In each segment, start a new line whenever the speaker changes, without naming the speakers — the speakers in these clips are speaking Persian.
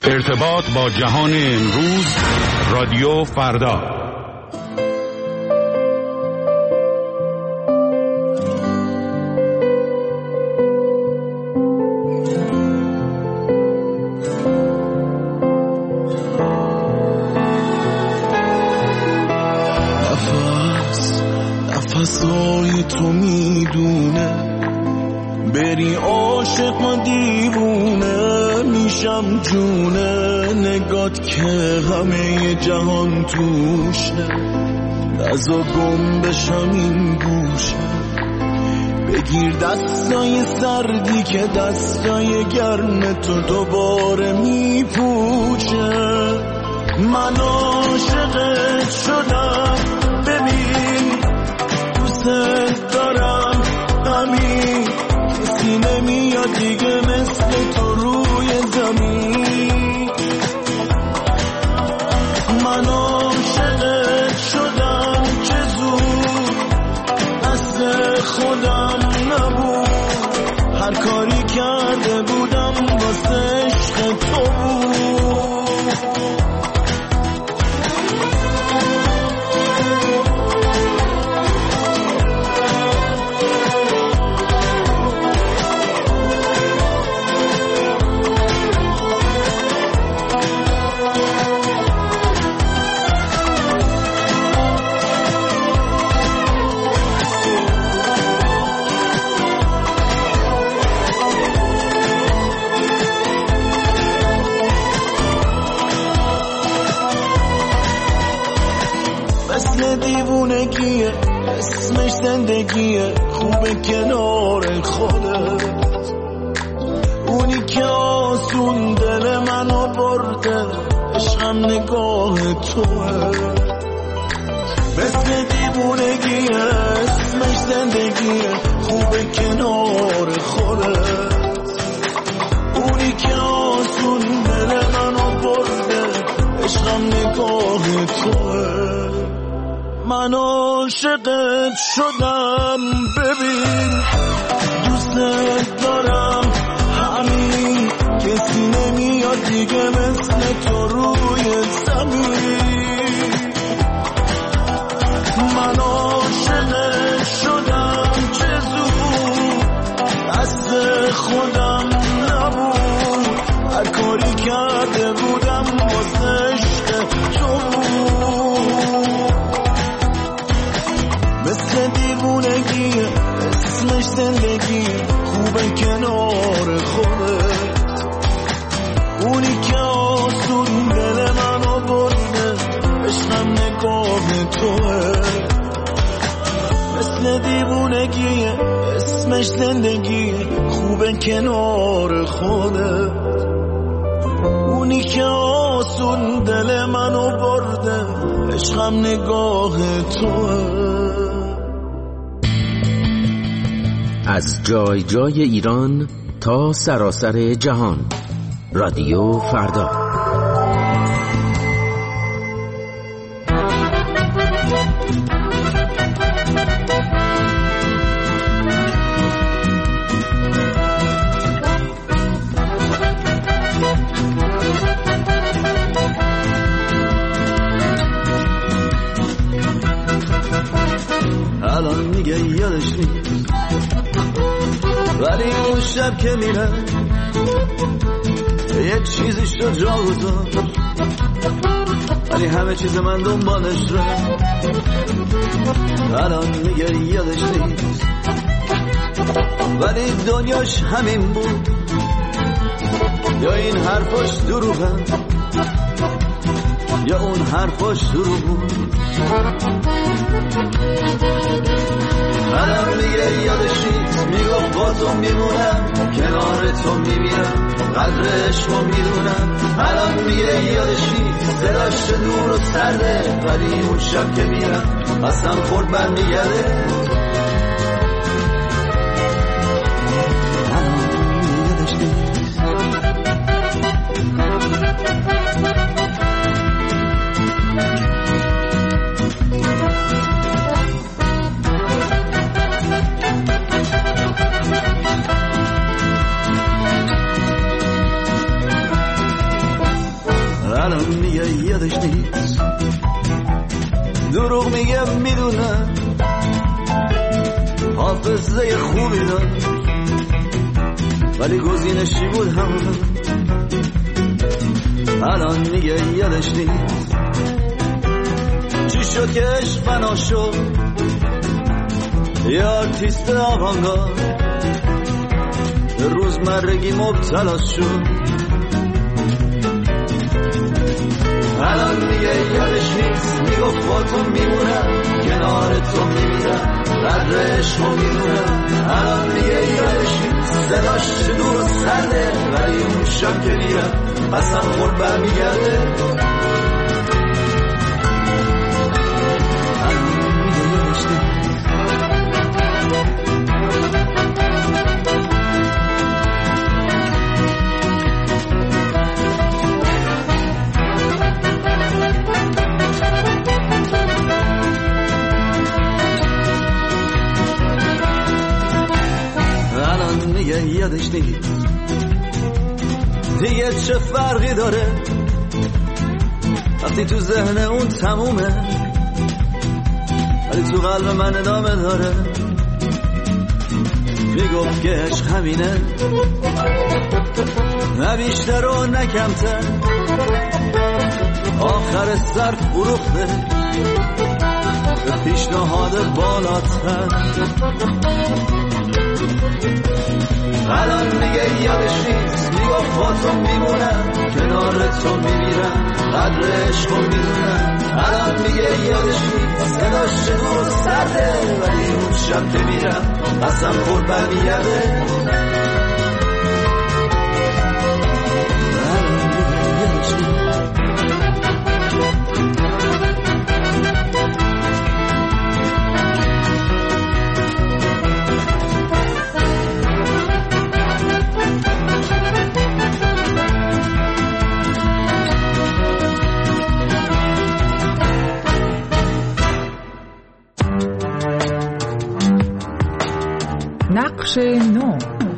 ارتباط با جهان امروز، رادیو فردا.
نفسای تو میدونه بری عاشق و دیوونه میشم جونه نگات که همه جهان توشه نزا گم بشم این گوشه بگیر دستای سردی که دستای گرم تو دوباره میپوشه من عاشقت شدم ببین دوست دارم همین کسی نمیاد دیگه مثل تو روی زمین من عاشقت شدم چه زود دست خودم نبود هر کاری کرده بودم واسه عشق تو بود دیوونگیه اسمش زندگیه خوبه کنار خودت اونی که آسون دل منو برده عشقم نگاه توه مثل دیوونگیه اسمش زندگیه خوبه کنار خودت اونی که آسون دل منو برده عشقم نگاه توه من عاشقت شدم ببین دوست دارم همین کسی نمیاد دیگه مثل تو روی زمین من عاشقت شدم چه زود دست خودم نبود هر کاری کرده بودم واسه عشق تو مثل دیوونگیه اسمش زندگی خوبه کنار خودت اونی که آسون دل منو برده عشقم نگاه توه مثل دیوونگیه اسمش زندگی خوبه کنار خودت اونی که آسون دل منو برده عشقم نگاه توه
از جای جای ایران تا سراسر جهان، رادیو فردا.
الان میگه یادش نیست ولی اون شب که میرم یه چیزی شد جا گذاشت ولی همه چیز من دنبالش رفت الان میگه یادش نیست ولی دنیاش همین بود یا این حرفاش دروغه یا اون حرفاش دروغ بود الان میگه یادش نیست میگفت با تو میمونم کنار تو میمیرم قدر عشقو میدونم الان میگه یادش نیست دلش دور و سرده ولی اون شب که میرم قسم خورد برمیگرده الان میگه یادش نیست الان میگه یادش نیست، دروغ میگه میدونه حافظه خوبی داشت ولی گزینشی بود همون. الان میگه یادش نیست چی شد که عشق فنا شد، یه آرتیست آوانگارد به روزمرگی مبتلا شد. الان میگه یادش نیست، میگفت با تو میمونم کنار تو میمیرم قدر عشقو میدونم. الان میگه یادش نیست، صداش دور و سرده ولی اون شب که میرم قسم خورد برمیگرده. یادش نیست دیگه چه فرقی داره وقتی تو ذهن اون تمومه ولی تو قلب من ادامه داره. میگفت که عشق همینه، نه بیشتر و نه کمتر، آخر سر فروخته به پیشنهاد بالاتر. الان میگه یادش نیست، میگفت با تو میمونم کنار تو میمیرم قدر عشقو میدونم. الان میگه یادش نیست، صداش دور و سرده ولی اون شب که میرم قسم خورد برمیگرده.
نقش نو.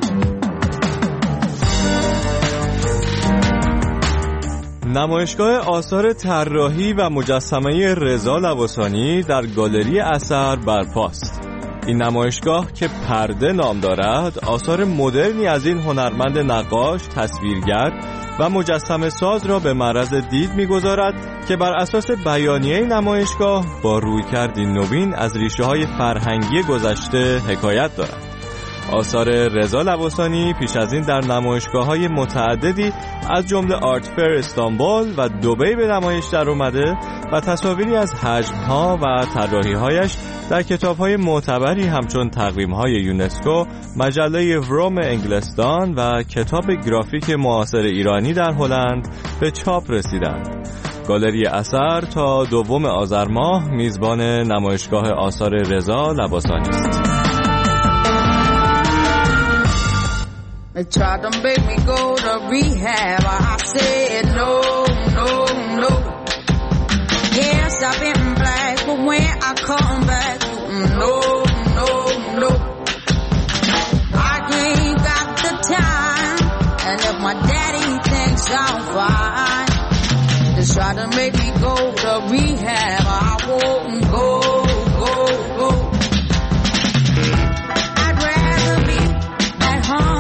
نمایشگاه آثار طراحی و مجسمه رضا لواسانی در گالری اثر برپاست. این نمایشگاه که پرده نام دارد، آثار مدرنی از این هنرمند نقاش، تصویرگر و مجسمه ساز را به معرض دید می‌گذارد که بر اساس بیانیه نمایشگاه با رویکردی نوین از ریشه‌های فرهنگی گذشته حکایت دارد. آثار رضا لواسانی پیش از این در نمایشگاه‌های متعددی از جمله آرت فر استانبول و دبی به نمایش در اومده و تصاویری از حجم‌ها و طراحی‌هایش در کتاب‌های معتبری همچون تقویم‌های یونسکو، مجله وروم انگلستان و کتاب گرافیک معاصر ایرانی در هلند به چاپ رسیدند. گالری اثر تا 2 آذر ماه میزبان نمایشگاه آثار رضا لواسانی است.
They tried to make me go to rehab. I said no, no, no. Yes, I've been black, but when I come back, no, no, no. I ain't got the time, and if my daddy thinks I'm fine, they try to make me go to rehab. I won't go, go, go. I'd rather be at home.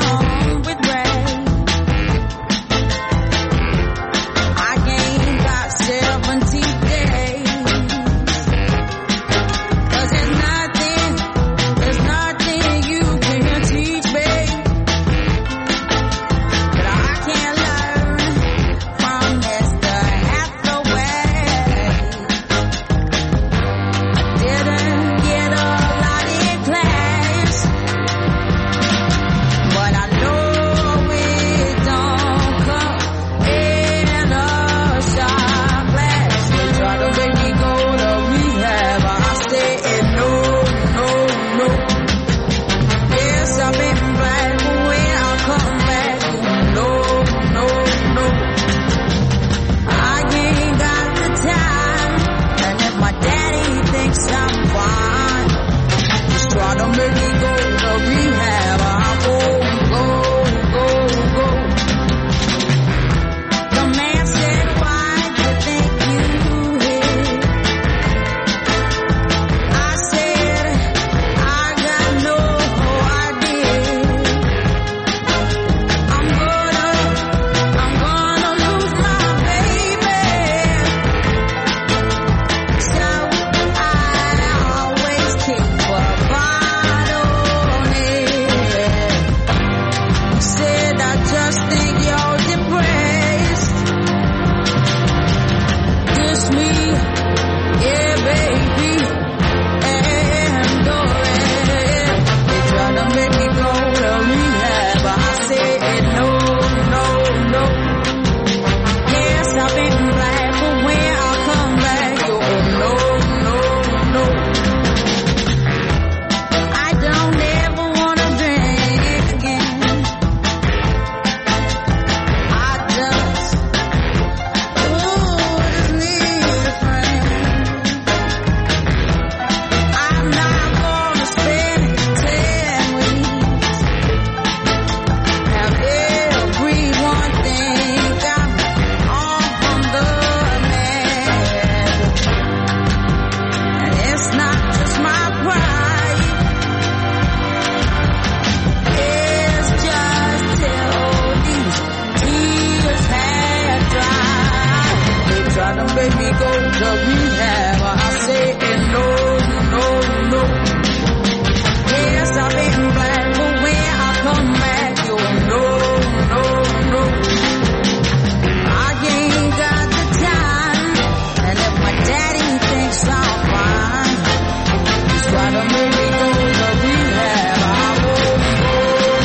baby, go to rehab. I said no, no, no. Yes, I've been black, but when I come back, you'll no, no, no. I ain't got the time, and if my daddy thinks I'm fine, he's gotta make me go to rehab. I won't go.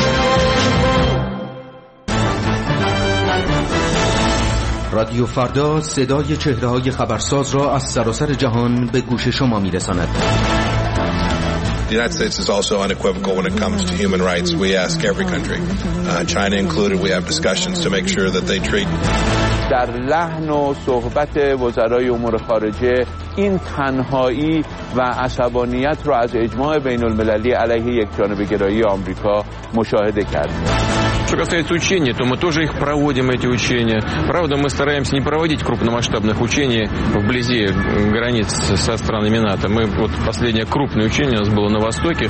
رادیو فردا صدای چهره‌های خبرساز را از سراسر جهان به گوش شما می‌رساند.
The United States is also unequivocal when it comes to human rights. We ask every country, China included, we have discussions to make sure that they treat.
در لحن و صحبت وزرای امور خارجه این تنهایی و عصبانیت رو از اجماع بین المللی علیه یکجانبه‌گرایی آمریکا مشاهده کردیم.
Что касается учений, то мы тоже их проводим, эти учения. Правда, мы стараемся не проводить крупномасштабных учений вблизи границ со странами НАТО. Мы, вот последнее крупное учение у нас было на Востоке.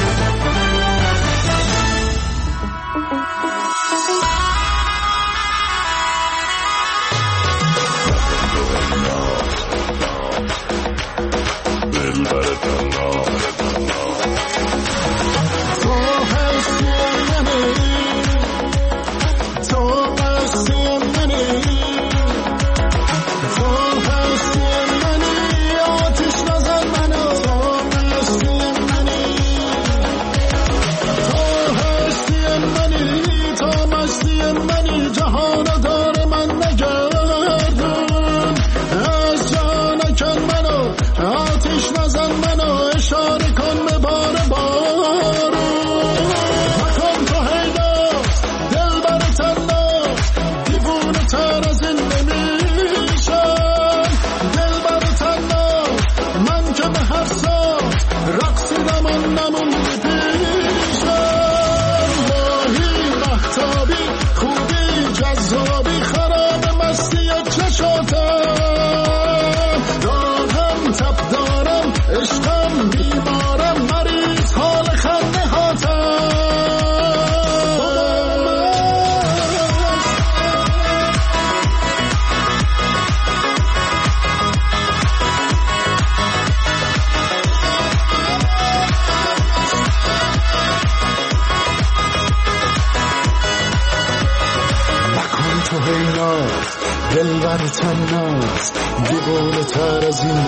دلبر تناست دیوانه تر از این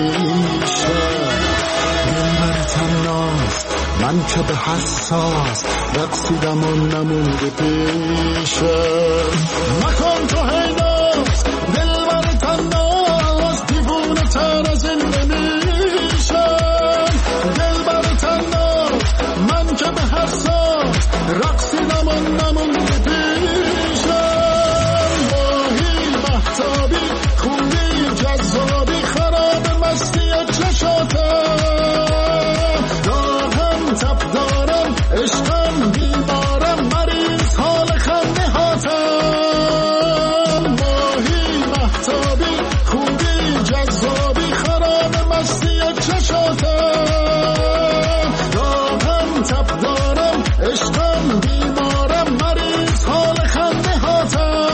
نمیشه دلبر تناست من که به حساس رقصیدم و نمونده پیشه مکن تو هیناست دلبر تناست دیوانه تر از این نمیشه دلبر تناست من که به حساس رقصیدم و نمونده پیشه خوبی جذابی خراب مستی چشاتم دارم تب دارم عشقم بیمارم مریض حال خنده هاتم ماهی محتابی خوبی جذابی خراب مستی چشاتم دارم تب دارم عشقم بیمارم مریض حال خنده هاتم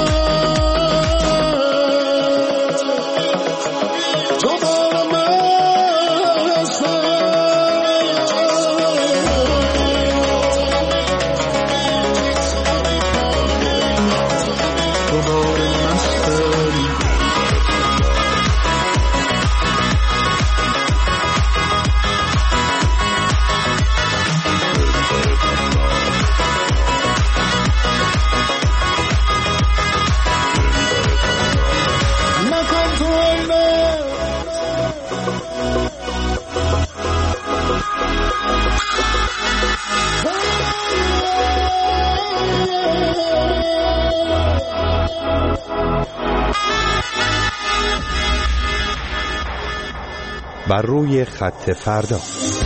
بر روی خط فردا.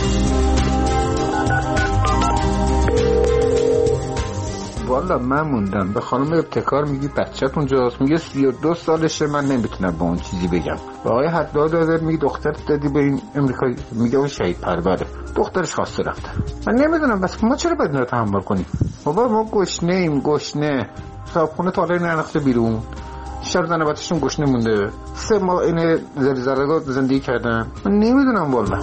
والا من موندم. به خانم ابتکار میگی بچه‌ت اونجاست، میگه 32 سالشه، من نمیتونم با اون چیزی بگم. با آقای حداد دادر میگه دخترت دادی به این امریکایی، میگه اون شهید پروره، دخترش خواسته رفته. من نمیدونم بس ما چرا باید اینا رو تحمل کنیم؟ بابا ما گشنه، صاحبخونه تالای نرخته بیرون، شب زنباتشون گوش نمونده. 3 ماه این زلزله رو زندگی کردن. من نمیدونم والله.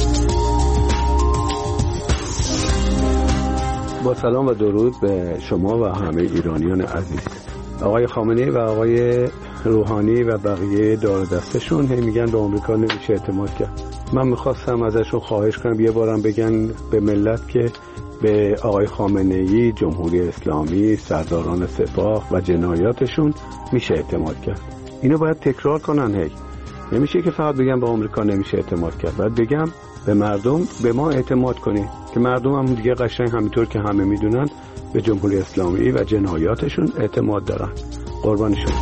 با سلام و درود به شما و همه ایرانیان عزیز. آقای خامنه‌ای و آقای روحانی و بقیه دار دستشون میگن به آمریکا نمیشه اعتماد کرد. من میخواستم ازشون خواهش کنم یه بارم بگن به ملت که به آقای خامنه‌ای، جمهوری اسلامی، سرداران سپاه و جنایاتشون میشه اعتماد کرد. اینو باید تکرار کنن. نمیشه که فقط بگم به آمریکا نمیشه اعتماد کرد. باید بگم به مردم به ما اعتماد کنید که مردم هم دیگه قشنگ همینطور که همه میدونن به جمهوری اسلامی و جنایاتشون اعتماد دارن. قربانشون.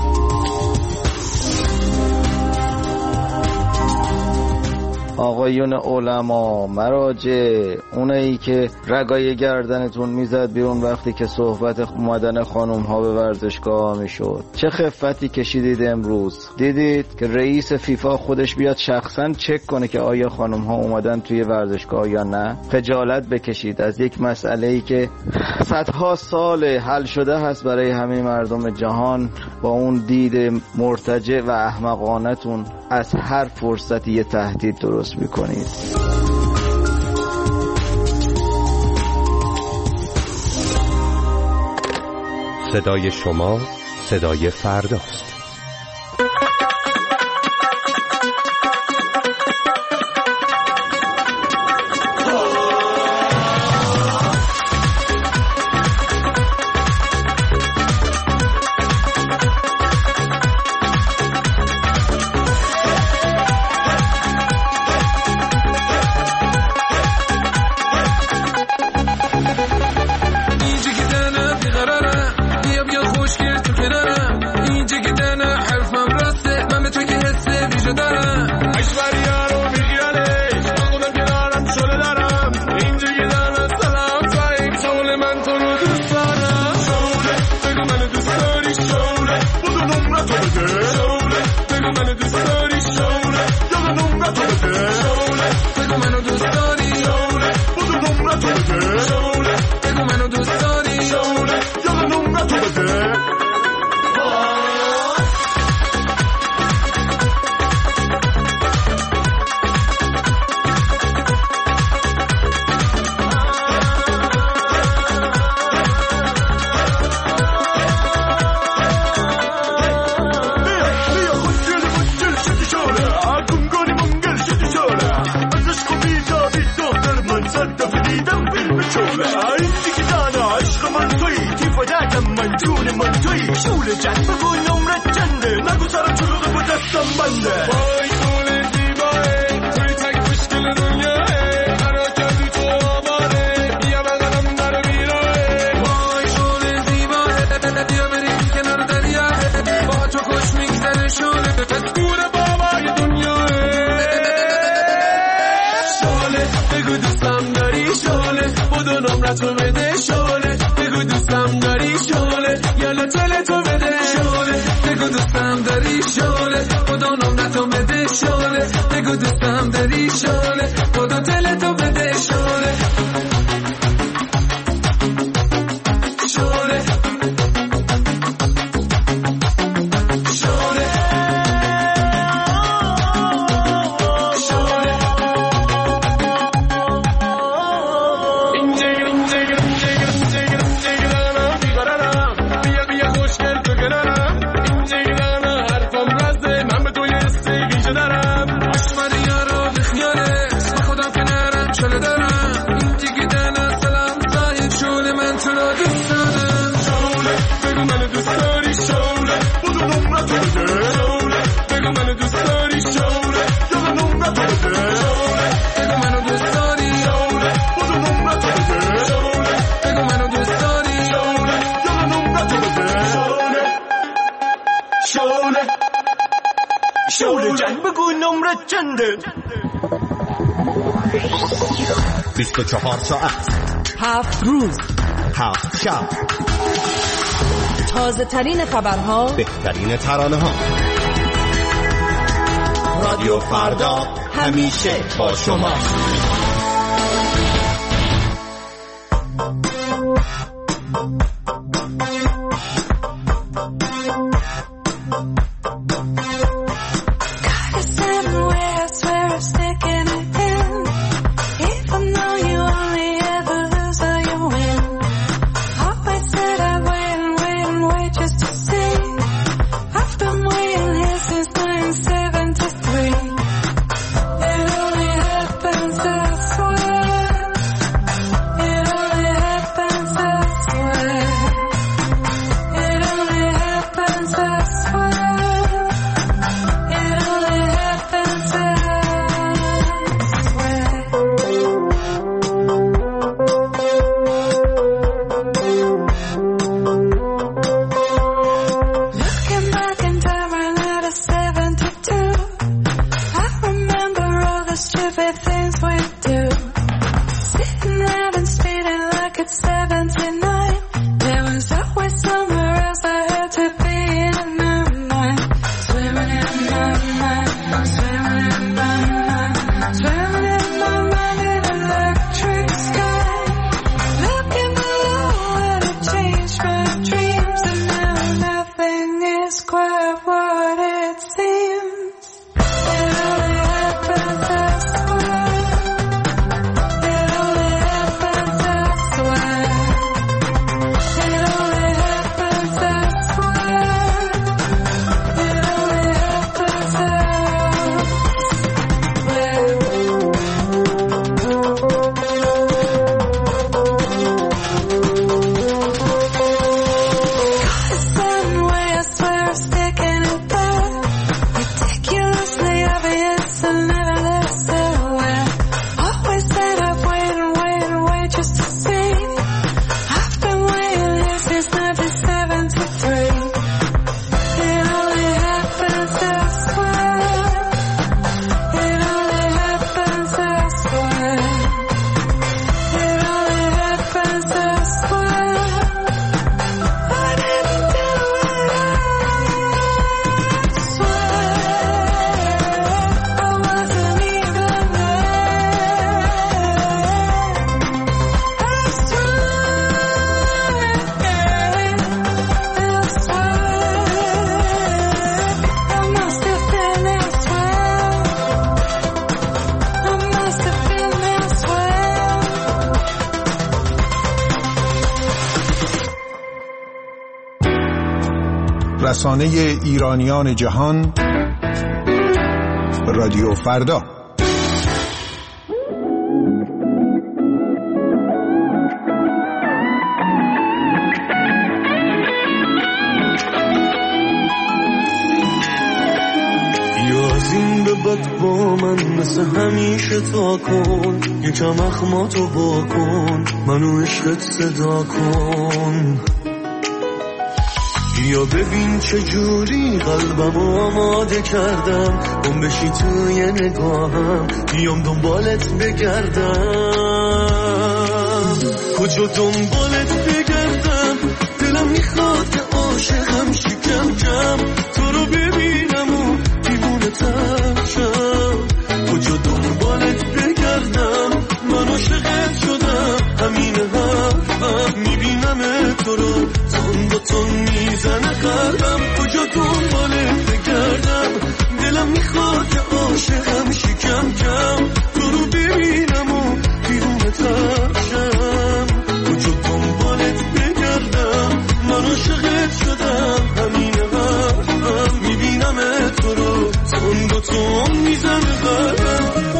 آقایون علما، مراجع، اونایی که رگای گردنتون میزد بیرون وقتی که صحبت اومدن خانوم ها به ورزشگاه میشد، چه خفتی کشیدید امروز؟ دیدید که رئیس فیفا خودش بیاد شخصا چک کنه که آیا خانوم ها اومدن توی ورزشگاه یا نه؟ خجالت بکشید از یک مسئله‌ای که صدها سال حل شده هست برای همه مردم جهان. با اون دید مرتجع و احمقانتون از هر فرصتی یه تهدید درست میکنید.
صدای شما صدای فرداست.
شعله جان بگو نمره چنده
24 ساعت
7 روز
7 شب
تازه ترین خبرها،
بهترین ترانه ها. رادیو فردا همیشه با شما.
رسانه ایرانیان جهان، رادیو فردا.
از این به بعد با من مثل همیشه تا کن، یکم اخماتو با کن، منو عشقت صدا کن. یا ببین چجوری قلبمو آماده کردم، گم بشی توی نگاهم، بیام دنبالت بگردم. کجا دنبالت بگردم، دلم میخواد که عاشقم شی کم کم، تو رو ببینم و دیوونه تر شم. کجا دنبالت بگردم، من عاشقت شدم، همین حرفم، میبینم تو رو تون با تون میزنه قلبم. کجا دنبالت بگردم، دلم میخواد که عاشقم شی کم کم، تو رو ببینم و دیوونه تر شم. کجا دنبالت بگردم، من عاشقت شدم، همین حرفم، میبینم تو رو تون با تون میزنه قلبم.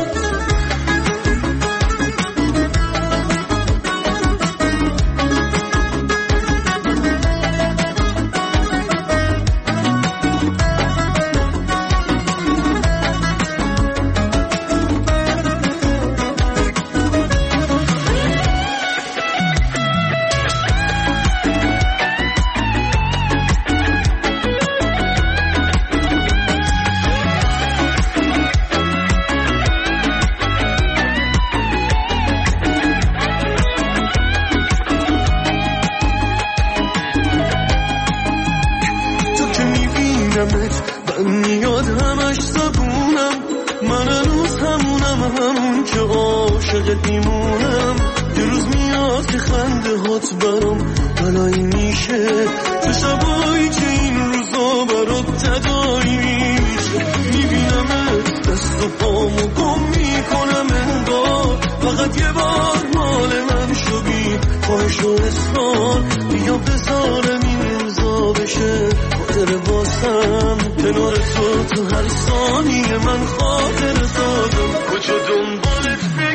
برام بلایی میشه، تو شبایی که این روزا برات فدایی میشه. میبینمت دست و پامو گم میکنم انگار فقط یه بار مال من شو بی خواهش و اصرار بیا بذارم این امضا بشه خاطر باسم کنار تو هر ثانیه من خاطر سازم کجا دنبالت